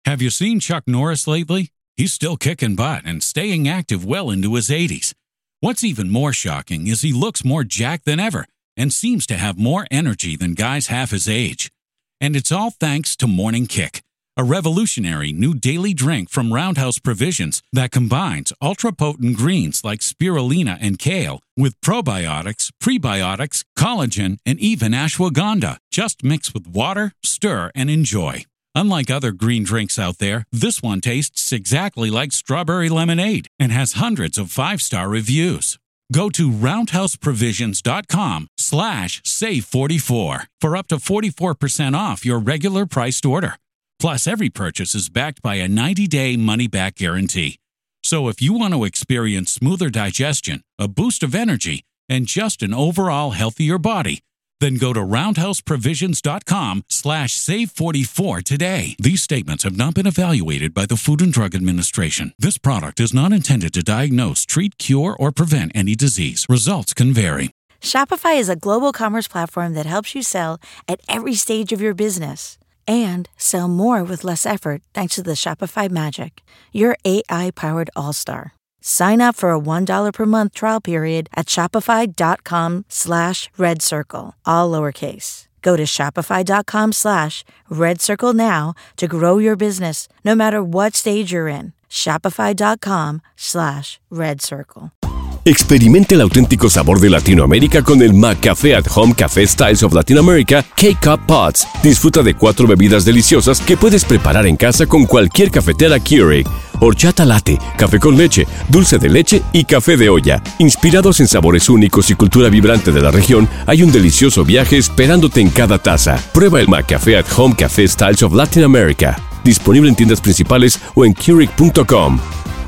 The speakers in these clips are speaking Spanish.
Have you seen Chuck Norris lately? He's still kicking butt and staying active well into his 80s. What's even more shocking is he looks more jacked than ever and seems to have more energy than guys half his age. And it's all thanks to Morning Kick, a revolutionary new daily drink from Roundhouse Provisions that combines ultra-potent greens like spirulina and kale with probiotics, prebiotics, collagen, and even ashwagandha. Just mix with water, stir, and enjoy. Unlike other green drinks out there, this one tastes exactly like strawberry lemonade and has hundreds of 5-star reviews. Go to roundhouseprovisions.com/save44 for up to 44% off your regular priced order. Plus, every purchase is backed by a 90-day money-back guarantee. So if you want to experience smoother digestion, a boost of energy, and just an overall healthier body, then go to roundhouseprovisions.com/save44 today. These statements have not been evaluated by the Food and Drug Administration. This product is not intended to diagnose, treat, cure, or prevent any disease. Results can vary. Shopify is a global commerce platform that helps you sell at every stage of your business and sell more with less effort thanks to the Shopify Magic, your AI-powered all-star. Sign up for a $1 per month trial period at shopify.com/redcircle, all lowercase. Go to shopify.com/redcircle now to grow your business, no matter what stage you're in. Shopify.com/redcircle. Experimente el auténtico sabor de Latinoamérica con el McCafé at Home Café Styles of Latin America K-Cup Pods. Disfruta de 4 bebidas deliciosas que puedes preparar en casa con cualquier cafetera Keurig. Horchata latte, café con leche, dulce de leche y café de olla. Inspirados en sabores únicos y cultura vibrante de la región, hay un delicioso viaje esperándote en cada taza. Prueba el McCafé at Home Café Styles of Latin America. Disponible en tiendas principales o en Keurig.com.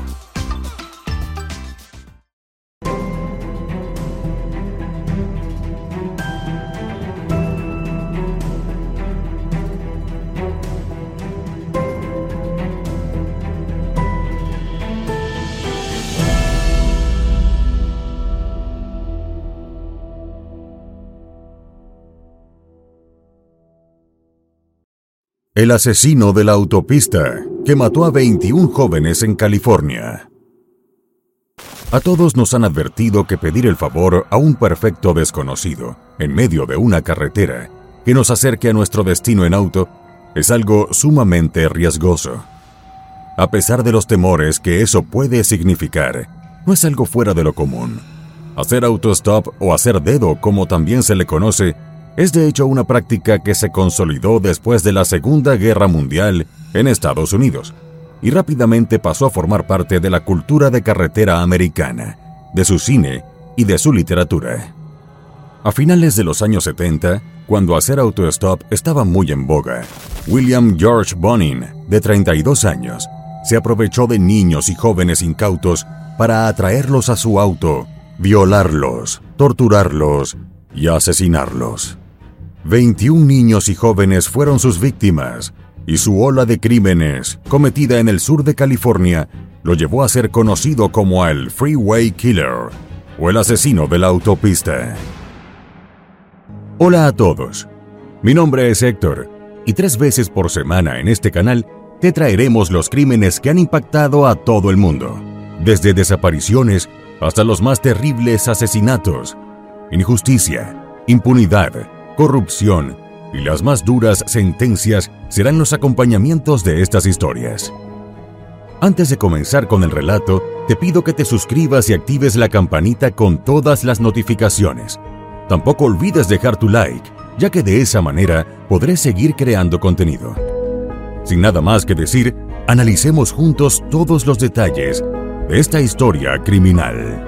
El asesino de la autopista que mató a 21 jóvenes en California. A todos nos han advertido que pedir el favor a un perfecto desconocido en medio de una carretera que nos acerque a nuestro destino en auto es algo sumamente riesgoso. A pesar de los temores que eso puede significar, no es algo fuera de lo común. Hacer autostop o hacer dedo, como también se le conoce, es de hecho una práctica que se consolidó después de la Segunda Guerra Mundial en Estados Unidos y rápidamente pasó a formar parte de la cultura de carretera americana, de su cine y de su literatura. A finales de los años 70, cuando hacer autostop estaba muy en boga, William George Bonin, de 32 años, se aprovechó de niños y jóvenes incautos para atraerlos a su auto, violarlos, torturarlos y asesinarlos. 21 niños y jóvenes fueron sus víctimas, y su ola de crímenes, cometida en el sur de California, lo llevó a ser conocido como el Freeway Killer, o el asesino de la autopista. Hola a todos, mi nombre es Héctor, y 3 veces por semana en este canal te traeremos los crímenes que han impactado a todo el mundo, desde desapariciones hasta los más terribles asesinatos, injusticia, impunidad, corrupción y las más duras sentencias serán los acompañamientos de estas historias. Antes de comenzar con el relato, te pido que te suscribas y actives la campanita con todas las notificaciones. Tampoco olvides dejar tu like, ya que de esa manera podré seguir creando contenido. Sin nada más que decir, analicemos juntos todos los detalles de esta historia criminal.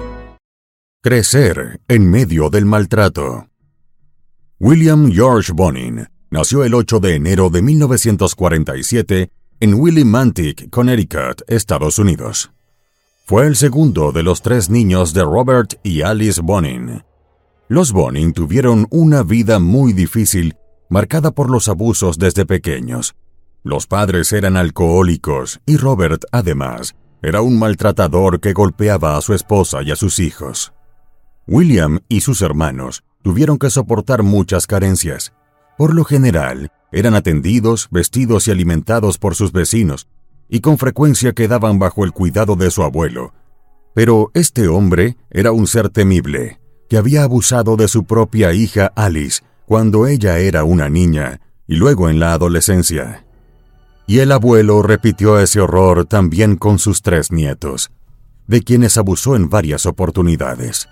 Crecer en medio del maltrato. William George Bonin nació el 8 de enero de 1947 en Willimantic, Connecticut, Estados Unidos. Fue el segundo de los 3 niños de Robert y Alice Bonin. Los Bonin tuvieron una vida muy difícil, marcada por los abusos desde pequeños. Los padres eran alcohólicos y Robert, además, era un maltratador que golpeaba a su esposa y a sus hijos. William y sus hermanos tuvieron que soportar muchas carencias. Por lo general, eran atendidos, vestidos y alimentados por sus vecinos, y con frecuencia quedaban bajo el cuidado de su abuelo. Pero este hombre era un ser temible, que había abusado de su propia hija Alice cuando ella era una niña, y luego en la adolescencia. Y el abuelo repitió ese horror también con sus 3 nietos, de quienes abusó en varias oportunidades.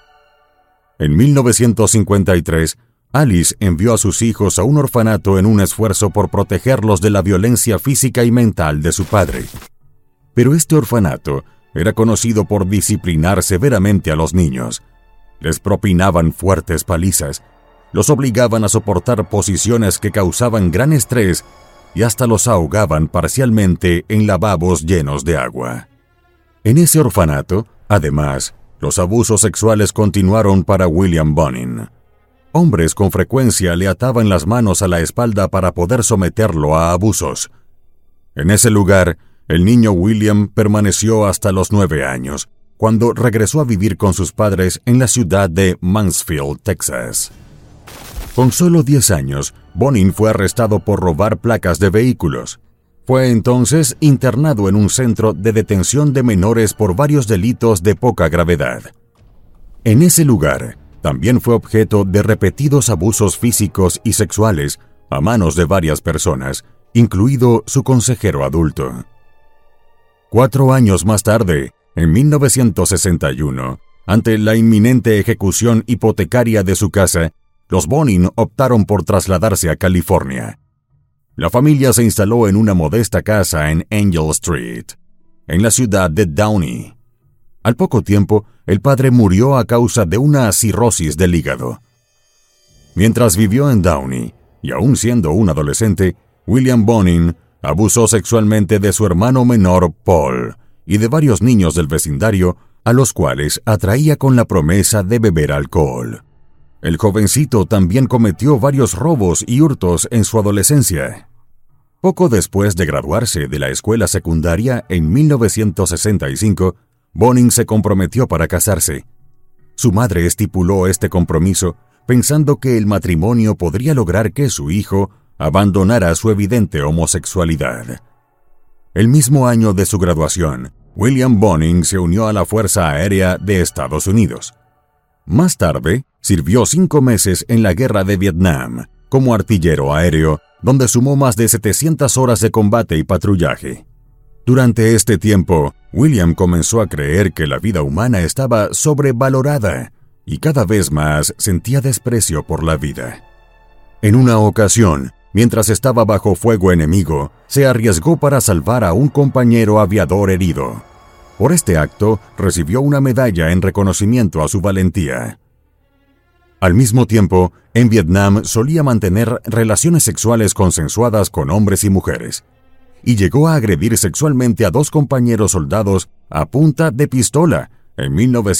En 1953, Alice envió a sus hijos a un orfanato en un esfuerzo por protegerlos de la violencia física y mental de su padre. Pero este orfanato era conocido por disciplinar severamente a los niños. Les propinaban fuertes palizas, los obligaban a soportar posiciones que causaban gran estrés y hasta los ahogaban parcialmente en lavabos llenos de agua. En ese orfanato, además, los abusos sexuales continuaron para William Bonin. Hombres con frecuencia le ataban las manos a la espalda para poder someterlo a abusos. En ese lugar, el niño William permaneció hasta los 9 años, cuando regresó a vivir con sus padres en la ciudad de Mansfield, Texas. Con solo 10 años, Bonin fue arrestado por robar placas de vehículos. Fue entonces internado en un centro de detención de menores por varios delitos de poca gravedad. En ese lugar, también fue objeto de repetidos abusos físicos y sexuales a manos de varias personas, incluido su consejero adulto. 4 años más tarde, en 1961, ante la inminente ejecución hipotecaria de su casa, los Bonin optaron por trasladarse a California. La familia se instaló en una modesta casa en Angel Street, en la ciudad de Downey. Al poco tiempo, el padre murió a causa de una cirrosis del hígado. Mientras vivió en Downey, y aún siendo un adolescente, William Bonin abusó sexualmente de su hermano menor Paul y de varios niños del vecindario, a los cuales atraía con la promesa de beber alcohol. El jovencito también cometió varios robos y hurtos en su adolescencia. Poco después de graduarse de la escuela secundaria en 1965, Bonin se comprometió para casarse. Su madre estipuló este compromiso pensando que el matrimonio podría lograr que su hijo abandonara su evidente homosexualidad. El mismo año de su graduación, William Bonin se unió a la Fuerza Aérea de Estados Unidos. Más tarde, sirvió 5 meses en la Guerra de Vietnam como artillero aéreo, donde sumó más de 700 horas de combate y patrullaje. Durante este tiempo, William comenzó a creer que la vida humana estaba sobrevalorada y cada vez más sentía desprecio por la vida. En una ocasión, mientras estaba bajo fuego enemigo, se arriesgó para salvar a un compañero aviador herido. Por este acto, recibió una medalla en reconocimiento a su valentía. Al mismo tiempo, en Vietnam solía mantener relaciones sexuales consensuadas con hombres y mujeres, y llegó a agredir sexualmente a 2 compañeros soldados a punta de pistola en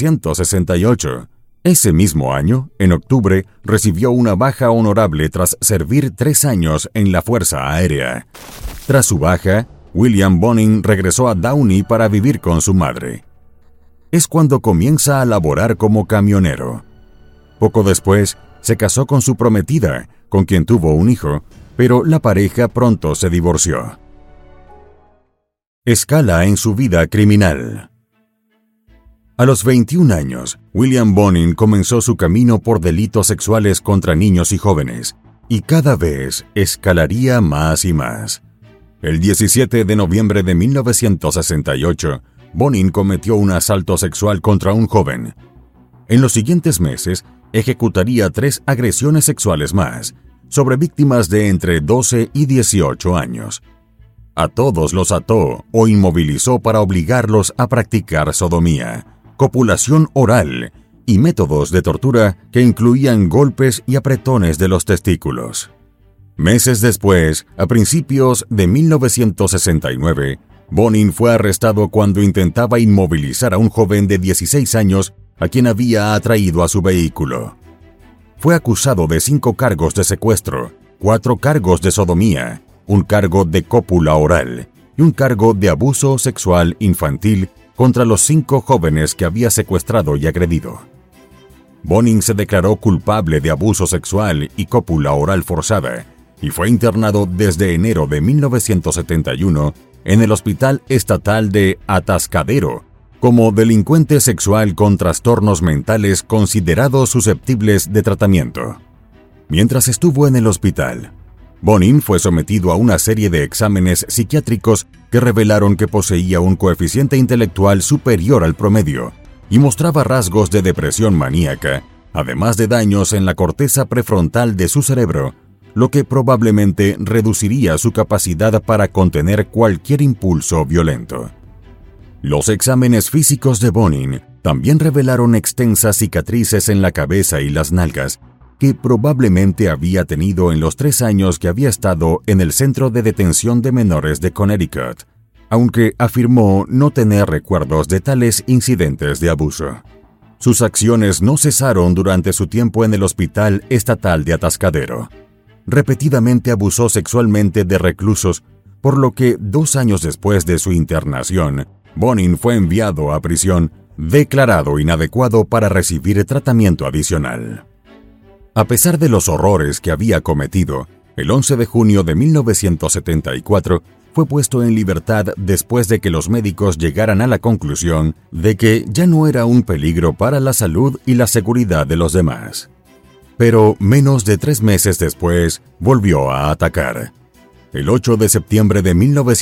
1968. Ese mismo año, en octubre, recibió una baja honorable tras servir 3 años en la Fuerza Aérea. Tras su baja, William Bonin regresó a Downey para vivir con su madre. Es cuando comienza a laborar como camionero. Poco después, se casó con su prometida, con quien tuvo un hijo, pero la pareja pronto se divorció. Escala en su vida criminal. A los 21 años, William Bonin comenzó su camino por delitos sexuales contra niños y jóvenes, y cada vez escalaría más y más. El 17 de noviembre de 1968, Bonin cometió un asalto sexual contra un joven. En los siguientes meses, ejecutaría 3 agresiones sexuales más, sobre víctimas de entre 12 y 18 años. A todos los ató o inmovilizó para obligarlos a practicar sodomía, copulación oral y métodos de tortura que incluían golpes y apretones de los testículos. Meses después, a principios de 1969, Bonin fue arrestado cuando intentaba inmovilizar a un joven de 16 años a quien había atraído a su vehículo. Fue acusado de 5 cargos de secuestro, 4 cargos de sodomía, un cargo de cópula oral y un cargo de abuso sexual infantil contra los 5 jóvenes que había secuestrado y agredido. Bonin se declaró culpable de abuso sexual y cópula oral forzada y fue internado desde enero de 1971 en el Hospital Estatal de Atascadero como delincuente sexual con trastornos mentales considerados susceptibles de tratamiento. Mientras estuvo en el hospital, Bonin fue sometido a una serie de exámenes psiquiátricos que revelaron que poseía un coeficiente intelectual superior al promedio y mostraba rasgos de depresión maníaca, además de daños en la corteza prefrontal de su cerebro, lo que probablemente reduciría su capacidad para contener cualquier impulso violento. Los exámenes físicos de Bonin también revelaron extensas cicatrices en la cabeza y las nalgas, que probablemente había tenido en los 3 años que había estado en el Centro de Detención de Menores de Connecticut, aunque afirmó no tener recuerdos de tales incidentes de abuso. Sus acciones no cesaron durante su tiempo en el Hospital Estatal de Atascadero. Repetidamente abusó sexualmente de reclusos, por lo que 2 años después de su internación, Bonin fue enviado a prisión, declarado inadecuado para recibir tratamiento adicional. A pesar de los horrores que había cometido, el 11 de junio de 1974 fue puesto en libertad después de que los médicos llegaran a la conclusión de que ya no era un peligro para la salud y la seguridad de los demás. Pero menos de 3 meses después, volvió a atacar. El 8 de septiembre de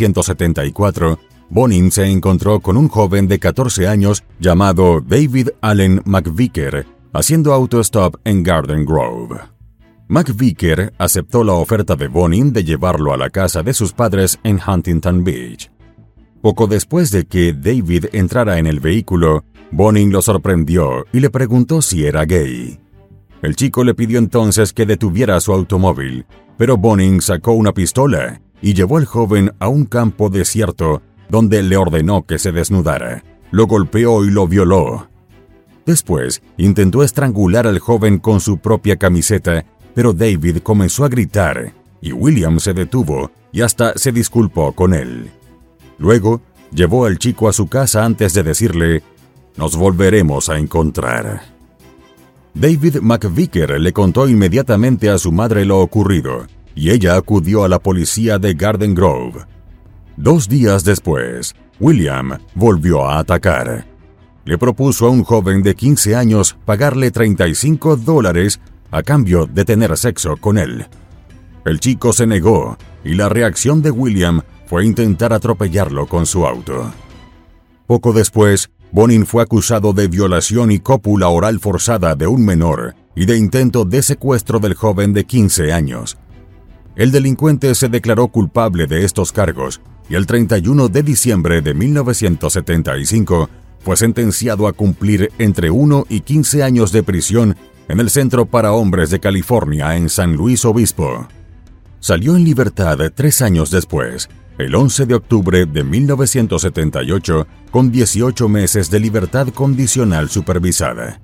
1974, Bonin se encontró con un joven de 14 años llamado David Allen McVicker, haciendo autostop en Garden Grove. McVicker aceptó la oferta de Bonin de llevarlo a la casa de sus padres en Huntington Beach. Poco después de que David entrara en el vehículo, Bonin lo sorprendió y le preguntó si era gay. El chico le pidió entonces que detuviera su automóvil, pero Bonin sacó una pistola y llevó al joven a un campo desierto donde le ordenó que se desnudara. Lo golpeó y lo violó. Después, intentó estrangular al joven con su propia camiseta, pero David comenzó a gritar y William se detuvo y hasta se disculpó con él. Luego, llevó al chico a su casa antes de decirle: «Nos volveremos a encontrar». David McVicker le contó inmediatamente a su madre lo ocurrido y ella acudió a la policía de Garden Grove. 2 días después, William volvió a atacar. Le propuso a un joven de 15 años pagarle $35 a cambio de tener sexo con él. El chico se negó y la reacción de William fue intentar atropellarlo con su auto. Poco después, Bonin fue acusado de violación y cópula oral forzada de un menor y de intento de secuestro del joven de 15 años. El delincuente se declaró culpable de estos cargos y el 31 de diciembre de 1975 fue sentenciado a cumplir entre 1 y 15 años de prisión en el Centro para Hombres de California en San Luis Obispo. Salió en libertad 3 años después, el 11 de octubre de 1978, con 18 meses de libertad condicional supervisada.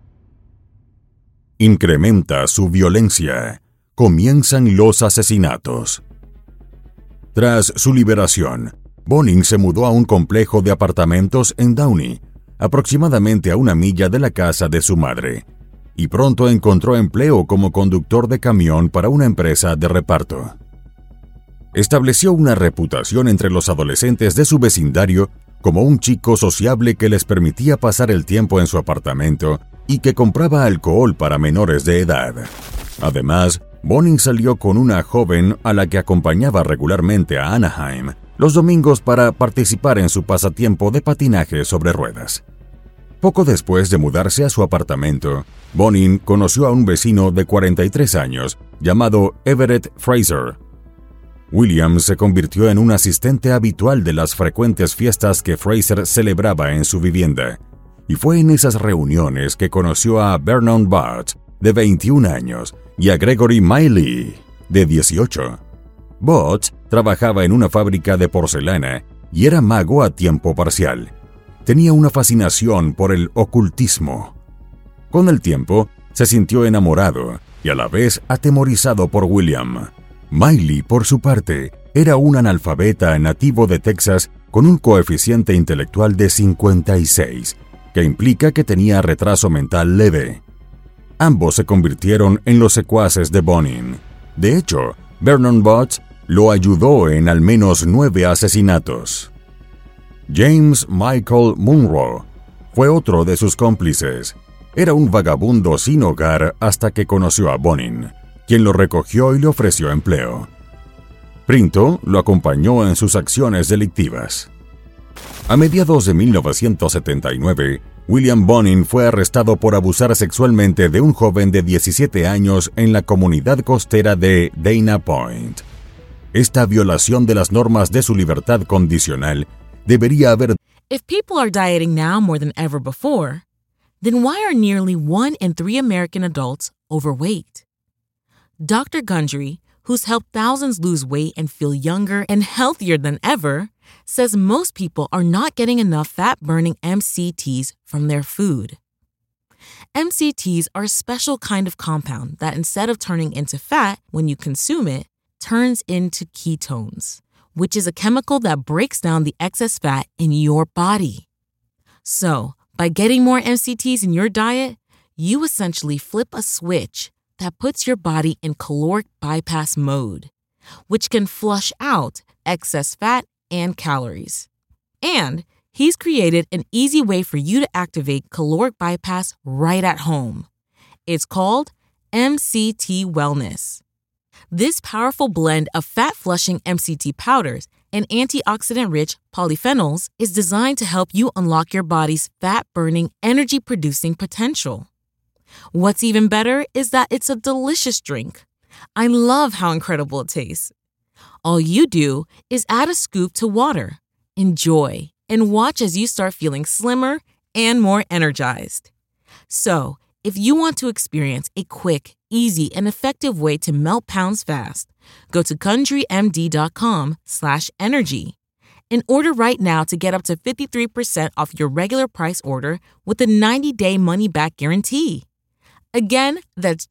Incrementa su violencia. Comienzan los asesinatos. Tras su liberación, Bonin se mudó a un complejo de apartamentos en Downey, aproximadamente a 1 milla de la casa de su madre, y pronto encontró empleo como conductor de camión para una empresa de reparto. Estableció una reputación entre los adolescentes de su vecindario como un chico sociable que les permitía pasar el tiempo en su apartamento y que compraba alcohol para menores de edad. Además, Bonin salió con una joven a la que acompañaba regularmente a Anaheim los domingos para participar en su pasatiempo de patinaje sobre ruedas. Poco después de mudarse a su apartamento, Bonin conoció a un vecino de 43 años llamado Everett Fraser. William se convirtió en un asistente habitual de las frecuentes fiestas que Fraser celebraba en su vivienda, y fue en esas reuniones que conoció a Vernon Butts, de 21 años, y a Gregory Miley, de 18. Butts trabajaba en una fábrica de porcelana y era mago a tiempo parcial. Tenía una fascinación por el ocultismo. Con el tiempo, se sintió enamorado y a la vez atemorizado por William. Miley, por su parte, era un analfabeta nativo de Texas con un coeficiente intelectual de 56, que implica que tenía retraso mental leve. Ambos se convirtieron en los secuaces de Bonin. De hecho, Vernon Butts lo ayudó en al menos 9 asesinatos. James Michael Munro fue otro de sus cómplices. Era un vagabundo sin hogar hasta que conoció a Bonin, quien lo recogió y le ofreció empleo. Printo lo acompañó en sus acciones delictivas. A mediados de 1979, William Bonin fue arrestado por abusar sexualmente de un joven de 17 años en la comunidad costera de Dana Point. Esta violación de las normas de su libertad condicional debería haber... If people are dieting now more than ever before, then why are nearly 1 in 3 American adults overweight? Dr. Gundry, who's helped thousands lose weight and feel younger and healthier than ever, says most people are not getting enough fat-burning MCTs from their food. MCTs are a special kind of compound that instead of turning into fat when you consume it, turns into ketones, which is a chemical that breaks down the excess fat in your body. So, by getting more MCTs in your diet, you essentially flip a switch that puts your body in caloric bypass mode, which can flush out excess fat and calories. And he's created an easy way for you to activate caloric bypass right at home. It's called MCT Wellness. This powerful blend of fat-flushing MCT powders and antioxidant-rich polyphenols is designed to help you unlock your body's fat-burning, energy-producing potential. What's even better is that it's a delicious drink. I love how incredible it tastes. All you do is add a scoop to water, enjoy, and watch as you start feeling slimmer and more energized. So, if you want to experience a quick, easy, and effective way to melt pounds fast, go to KundryMD.com/energy and order right now to get up to 53% off your regular price order with a 90-day money-back guarantee. Again, that's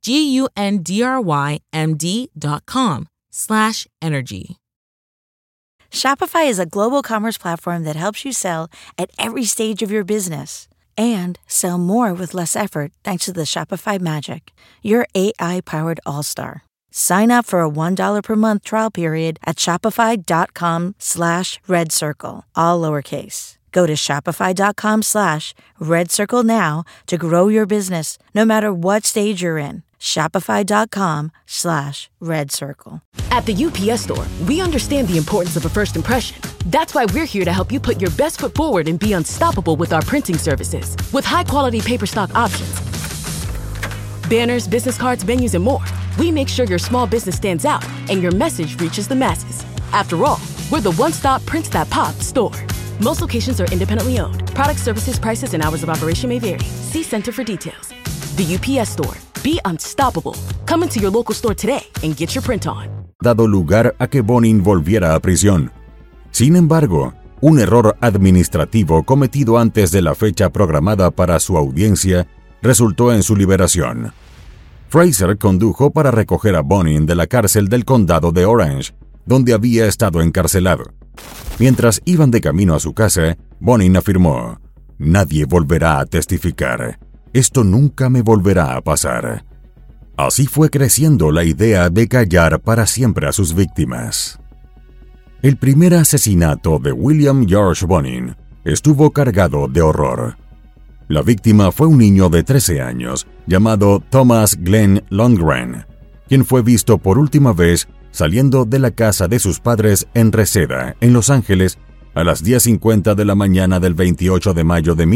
GUNDRYMD.com/energy. Shopify is a global commerce platform that helps you sell at every stage of your business and sell more with less effort thanks to the Shopify Magic, your AI-powered all-star. Sign up for a $1 per month trial period at shopify.com/redcircle, all lowercase. Go to shopify.com/redcircle now to grow your business no matter what stage you're in. Shopify.com/redcircle. At the UPS Store, we understand the importance of a first impression. That's why we're here to help you put your best foot forward and be unstoppable with our printing services. With high-quality paper stock options, banners, business cards, menus, and more, we make sure your small business stands out and your message reaches the masses. After all, we're the one-stop prints that pop store. Most locations are independently owned. Product, services, prices, and hours of operation may vary. See Center for details. The UPS Store. Be unstoppable. Come into your local store today and get your print on. Dado lugar a que Bonin volviera a prisión. Sin embargo, un error administrativo cometido antes de la fecha programada para su audiencia resultó en su liberación. Fraser condujo para recoger a Bonin de la cárcel del condado de Orange, donde había estado encarcelado. Mientras iban de camino a su casa, Bonin afirmó: «Nadie volverá a testificar. Esto nunca me volverá a pasar». Así fue creciendo la idea de callar para siempre a sus víctimas. El primer asesinato de William George Bonin estuvo cargado de horror. La víctima fue un niño de 13 años llamado Thomas Glenn Lundgren, quien fue visto por última vez saliendo de la casa de sus padres en Reseda, en Los Ángeles, a las 10:50 de la mañana del 28 de mayo de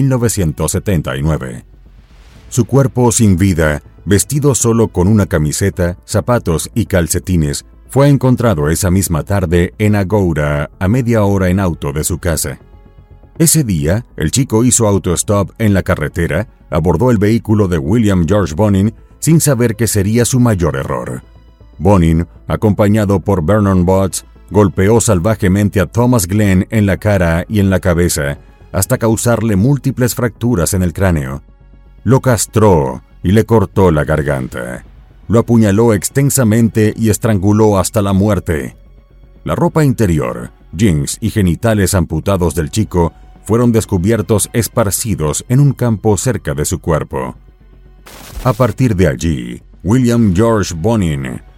1979. Su cuerpo sin vida, vestido solo con una camiseta, zapatos y calcetines, fue encontrado esa misma tarde en Agoura, a media hora en auto de su casa. Ese día, el chico hizo autostop en la carretera, abordó el vehículo de William George Bonin sin saber que sería su mayor error. Bonin, acompañado por Vernon Butts, golpeó salvajemente a Thomas Glenn en la cara y en la cabeza hasta causarle múltiples fracturas en el cráneo. Lo castró y le cortó la garganta. Lo apuñaló extensamente y estranguló hasta la muerte. La ropa interior, jeans y genitales amputados del chico fueron descubiertos esparcidos en un campo cerca de su cuerpo. A partir de allí, William George Bonin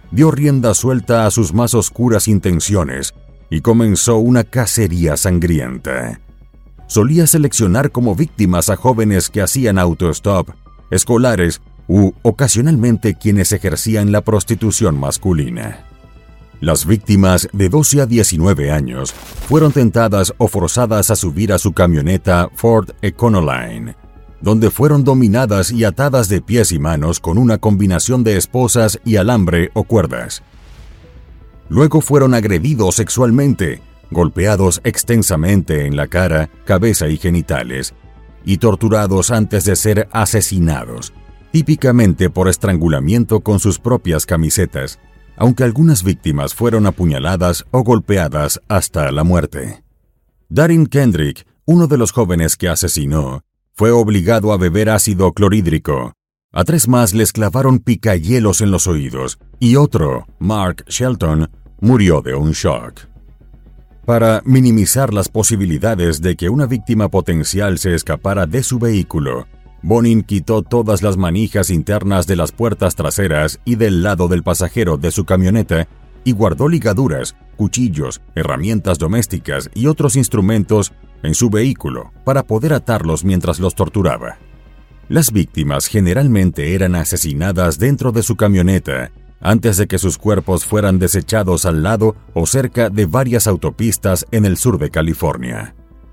dio rienda suelta a sus más oscuras intenciones y comenzó una cacería sangrienta. Solía seleccionar como víctimas a jóvenes que hacían autostop, escolares u ocasionalmente quienes ejercían la prostitución masculina. Las víctimas de 12 a 19 años fueron tentadas o forzadas a subir a su camioneta Ford Econoline, donde fueron dominadas y atadas de pies y manos con una combinación de esposas y alambre o cuerdas. Luego fueron agredidos sexualmente, golpeados extensamente en la cara, cabeza y genitales, y torturados antes de ser asesinados, típicamente por estrangulamiento con sus propias camisetas, aunque algunas víctimas fueron apuñaladas o golpeadas hasta la muerte. Darren Kendrick, uno de los jóvenes que asesinó, fue obligado a beber ácido clorhídrico. A 3 más les clavaron picahielos en los oídos y otro, Mark Shelton, murió de un shock. Para minimizar las posibilidades de que una víctima potencial se escapara de su vehículo, Bonin quitó todas las manijas internas de las puertas traseras y del lado del pasajero de su camioneta y guardó ligaduras, cuchillos, herramientas domésticas y otros instrumentos en su vehículo para poder atarlos mientras los torturaba. Las víctimas generalmente eran asesinadas dentro de su camioneta antes de que sus cuerpos fueran desechados al lado o cerca de varias autopistas en el sur de California.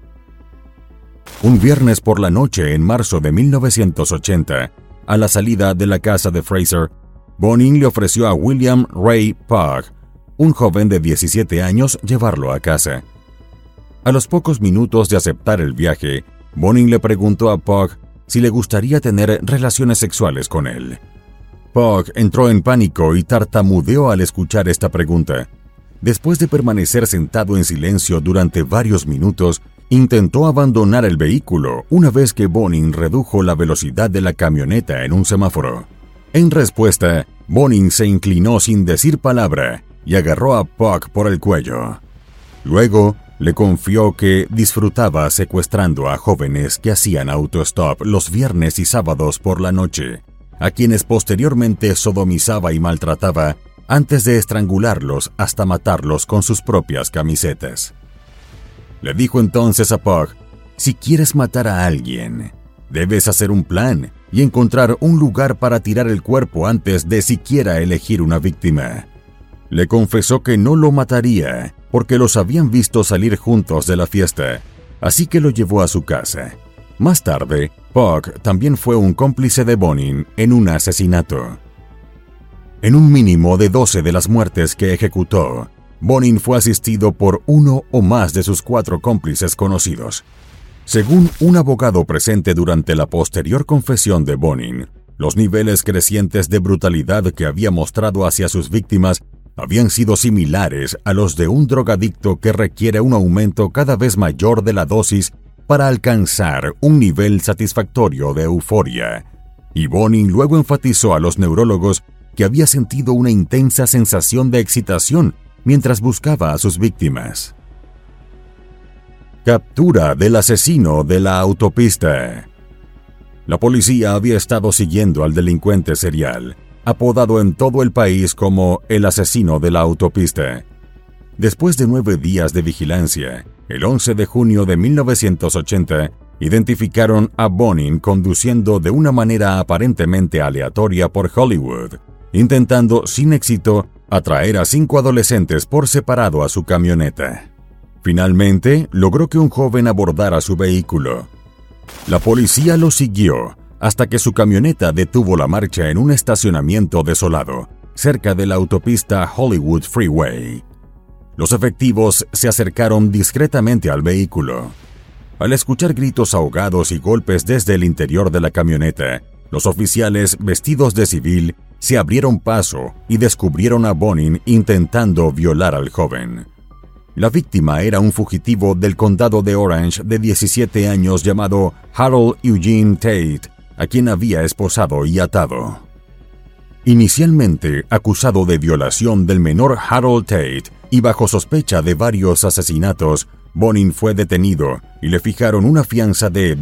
Un viernes por la noche en marzo de 1980, a la salida de la casa de Fraser, Bonin le ofreció a William Ray Pugh, un joven de 17 años, llevarlo a casa. A los pocos minutos de aceptar el viaje, Bonin le preguntó a Pugh si le gustaría tener relaciones sexuales con él. Pugh entró en pánico y tartamudeó al escuchar esta pregunta. Después de permanecer sentado en silencio durante varios minutos, intentó abandonar el vehículo una vez que Bonin redujo la velocidad de la camioneta en un semáforo. En respuesta, Bonin se inclinó sin decir palabra y agarró a Pugh por el cuello. Luego, le confió que disfrutaba secuestrando a jóvenes que hacían autostop los viernes y sábados por la noche, a quienes posteriormente sodomizaba y maltrataba antes de estrangularlos hasta matarlos con sus propias camisetas. Le dijo entonces a Pugh, si quieres matar a alguien, debes hacer un plan y encontrar un lugar para tirar el cuerpo antes de siquiera elegir una víctima. Le confesó que no lo mataría porque los habían visto salir juntos de la fiesta, así que lo llevó a su casa. Más tarde, Pugh también fue un cómplice de Bonin en un asesinato. En un mínimo de 12 de las muertes que ejecutó, Bonin fue asistido por uno o más de sus 4 cómplices conocidos. Según un abogado presente durante la posterior confesión de Bonin, los niveles crecientes de brutalidad que había mostrado hacia sus víctimas habían sido similares a los de un drogadicto que requiere un aumento cada vez mayor de la dosis para alcanzar un nivel satisfactorio de euforia. Y Bonin luego enfatizó a los neurólogos que había sentido una intensa sensación de excitación mientras buscaba a sus víctimas. Captura del asesino de la autopista. La policía había estado siguiendo al delincuente serial, apodado en todo el país como el asesino de la autopista. Después de 9 días de vigilancia, el 11 de junio de 1980, identificaron a Bonin conduciendo de una manera aparentemente aleatoria por Hollywood, intentando sin éxito atraer a 5 adolescentes por separado a su camioneta. Finalmente, logró que un joven abordara su vehículo. La policía lo siguió hasta que su camioneta detuvo la marcha en un estacionamiento desolado, cerca de la autopista Hollywood Freeway. Los efectivos se acercaron discretamente al vehículo. Al escuchar gritos ahogados y golpes desde el interior de la camioneta, los oficiales vestidos de civil se abrieron paso y descubrieron a Bonin intentando violar al joven. La víctima era un fugitivo del condado de Orange de 17 años llamado Harold Eugene Tate, a quien había esposado y atado. Inicialmente acusado de violación del menor Harold Tate y bajo sospecha de varios asesinatos, Bonin fue detenido y le fijaron una fianza de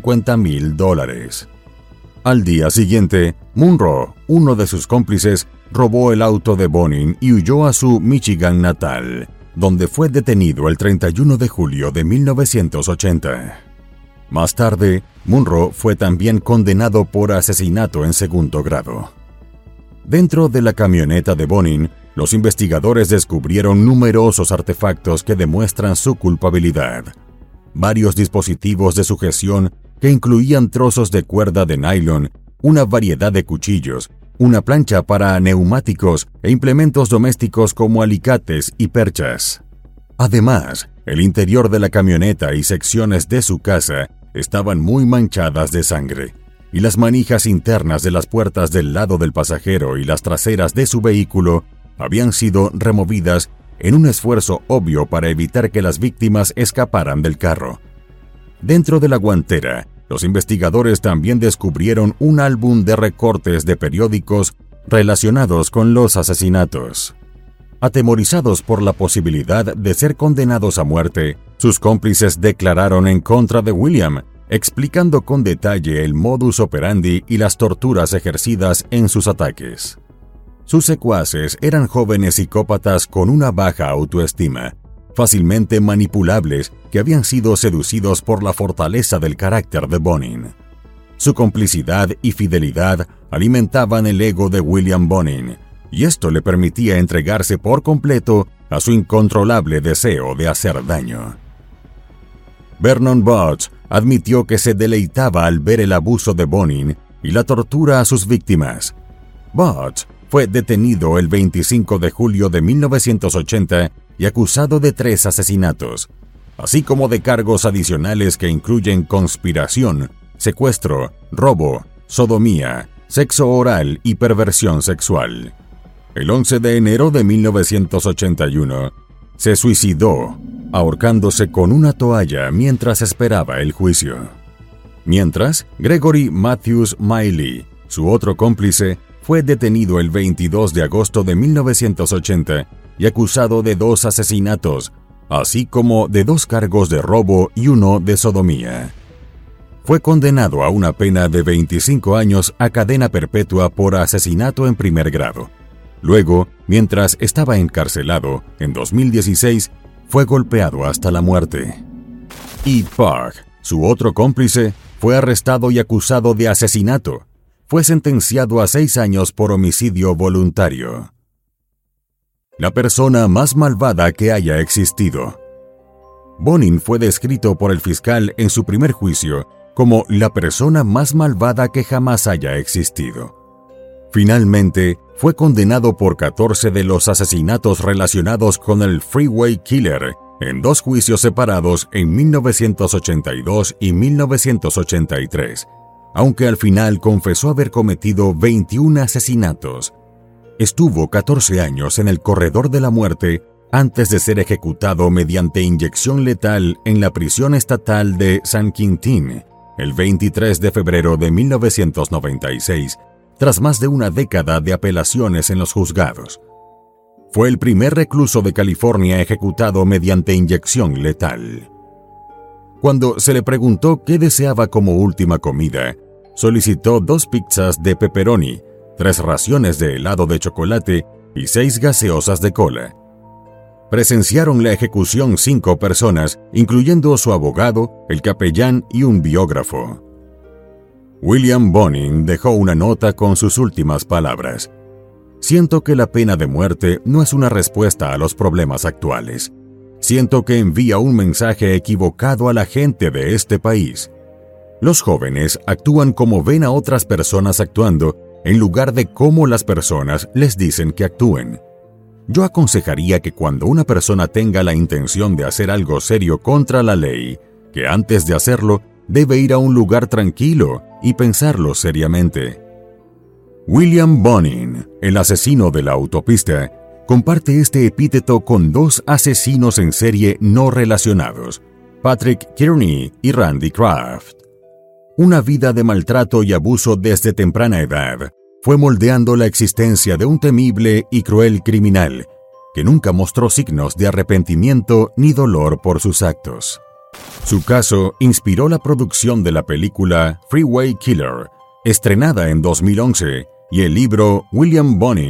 $250,000. Al día siguiente, Munro, uno de sus cómplices, robó el auto de Bonin y huyó a su Michigan natal, donde fue detenido el 31 de julio de 1980. Más tarde, Munro fue también condenado por asesinato en segundo grado. Dentro de la camioneta de Bonin, los investigadores descubrieron numerosos artefactos que demuestran su culpabilidad. Varios dispositivos de sujeción que incluían trozos de cuerda de nylon, una variedad de cuchillos, una plancha para neumáticos e implementos domésticos como alicates y perchas. Además, el interior de la camioneta y secciones de su casa estaban muy manchadas de sangre, y las manijas internas de las puertas del lado del pasajero y las traseras de su vehículo habían sido removidas en un esfuerzo obvio para evitar que las víctimas escaparan del carro. Dentro de la guantera, los investigadores también descubrieron un álbum de recortes de periódicos relacionados con los asesinatos. Atemorizados por la posibilidad de ser condenados a muerte, sus cómplices declararon en contra de William, explicando con detalle el modus operandi y las torturas ejercidas en sus ataques. Sus secuaces eran jóvenes psicópatas con una baja autoestima, fácilmente manipulables, que habían sido seducidos por la fortaleza del carácter de Bonin. Su complicidad y fidelidad alimentaban el ego de William Bonin, y esto le permitía entregarse por completo a su incontrolable deseo de hacer daño. Vernon Butts admitió que se deleitaba al ver el abuso de Bonin y la tortura a sus víctimas. Butts fue detenido el 25 de julio de 1980 y acusado de 3 asesinatos, así como de cargos adicionales que incluyen conspiración, secuestro, robo, sodomía, sexo oral y perversión sexual. El 11 de enero de 1981, se suicidó, ahorcándose con una toalla mientras esperaba el juicio. Mientras, Gregory Matthews Miley, su otro cómplice, fue detenido el 22 de agosto de 1980 y acusado de 2 asesinatos, así como de 2 cargos de robo y 1 de sodomía. Fue condenado a una pena de 25 años a cadena perpetua por asesinato en primer grado. Luego, mientras estaba encarcelado, en 2016, fue golpeado hasta la muerte. E. Park, su otro cómplice, fue arrestado y acusado de asesinato. Fue sentenciado a 6 años por homicidio voluntario. La persona más malvada que haya existido. Bonin fue descrito por el fiscal en su primer juicio como la persona más malvada que jamás haya existido. Finalmente, fue condenado por 14 de los asesinatos relacionados con el Freeway Killer en 2 juicios separados en 1982 y 1983, aunque al final confesó haber cometido 21 asesinatos. Estuvo 14 años en el corredor de la muerte antes de ser ejecutado mediante inyección letal en la prisión estatal de San Quintín el 23 de febrero de 1996, tras más de una década de apelaciones en los juzgados. Fue el primer recluso de California ejecutado mediante inyección letal. Cuando se le preguntó qué deseaba como última comida, solicitó 2 pizzas de pepperoni, 3 raciones de helado de chocolate y 6 gaseosas de cola. Presenciaron la ejecución 5 personas, incluyendo su abogado, el capellán y un biógrafo. William Bonin dejó una nota con sus últimas palabras. Siento que la pena de muerte no es una respuesta a los problemas actuales. Siento que envía un mensaje equivocado a la gente de este país. Los jóvenes actúan como ven a otras personas actuando en lugar de cómo las personas les dicen que actúen. Yo aconsejaría que cuando una persona tenga la intención de hacer algo serio contra la ley, que antes de hacerlo debe ir a un lugar tranquilo y pensarlo seriamente. William Bonin, el asesino de la autopista, comparte este epíteto con 2 asesinos en serie no relacionados, Patrick Kearney y Randy Kraft. Una vida de maltrato y abuso desde temprana edad fue moldeando la existencia de un temible y cruel criminal que nunca mostró signos de arrepentimiento ni dolor por sus actos. Su caso inspiró la producción de la película Freeway Killer, estrenada en 2011, y el libro William Bonin,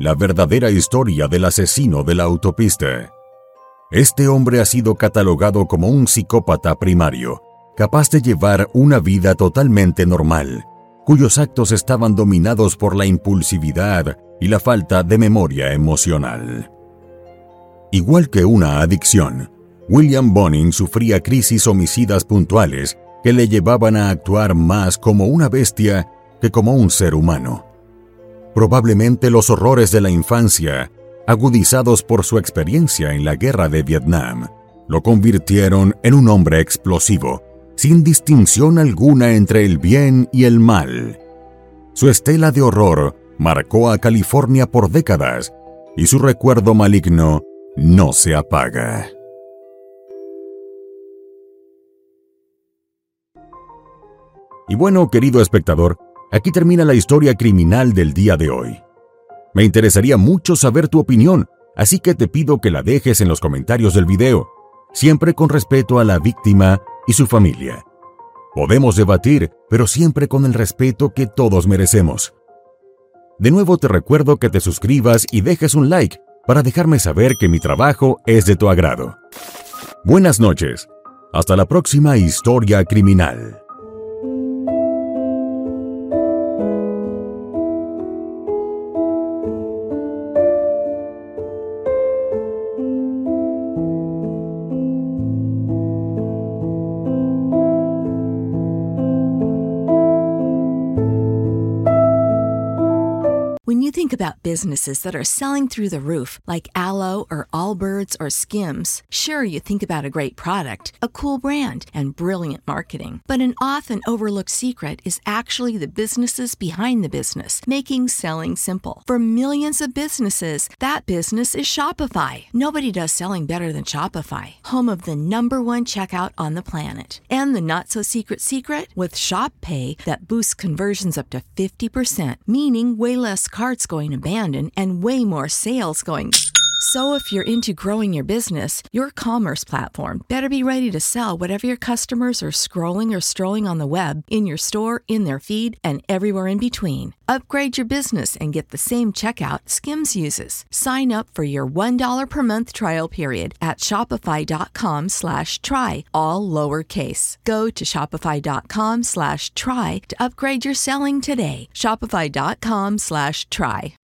la verdadera historia del asesino de la autopista. Este hombre ha sido catalogado como un psicópata primario, capaz de llevar una vida totalmente normal, cuyos actos estaban dominados por la impulsividad y la falta de memoria emocional. Igual que una adicción, William Bonin sufría crisis homicidas puntuales que le llevaban a actuar más como una bestia que como un ser humano. Probablemente los horrores de la infancia, agudizados por su experiencia en la guerra de Vietnam, lo convirtieron en un hombre explosivo, sin distinción alguna entre el bien y el mal. Su estela de horror marcó a California por décadas y su recuerdo maligno no se apaga. Y bueno, querido espectador, aquí termina la historia criminal del día de hoy. Me interesaría mucho saber tu opinión, así que te pido que la dejes en los comentarios del video, siempre con respeto a la víctima y su familia. Podemos debatir, pero siempre con el respeto que todos merecemos. De nuevo te recuerdo que te suscribas y dejes un like para dejarme saber que mi trabajo es de tu agrado. Buenas noches. Hasta la próxima historia criminal. When you think about businesses that are selling through the roof, like Aloe or Allbirds or Skims, sure, you think about a great product, a cool brand, and brilliant marketing. But an often overlooked secret is actually the businesses behind the business, making selling simple. For millions of businesses, that business is Shopify. Nobody does selling better than Shopify, home of the #1 checkout on the planet. And the not-so-secret secret? With Shop Pay, that boosts conversions up to 50%, meaning way less carts going abandoned and way more sales going. So if you're into growing your business, your commerce platform better be ready to sell whatever your customers are scrolling or strolling on the web, in your store, in their feed, and everywhere in between. Upgrade your business and get the same checkout Skims uses. Sign up for your $1 per month trial period at shopify.com/try, all lowercase. Go to shopify.com/try to upgrade your selling today. Shopify.com/try.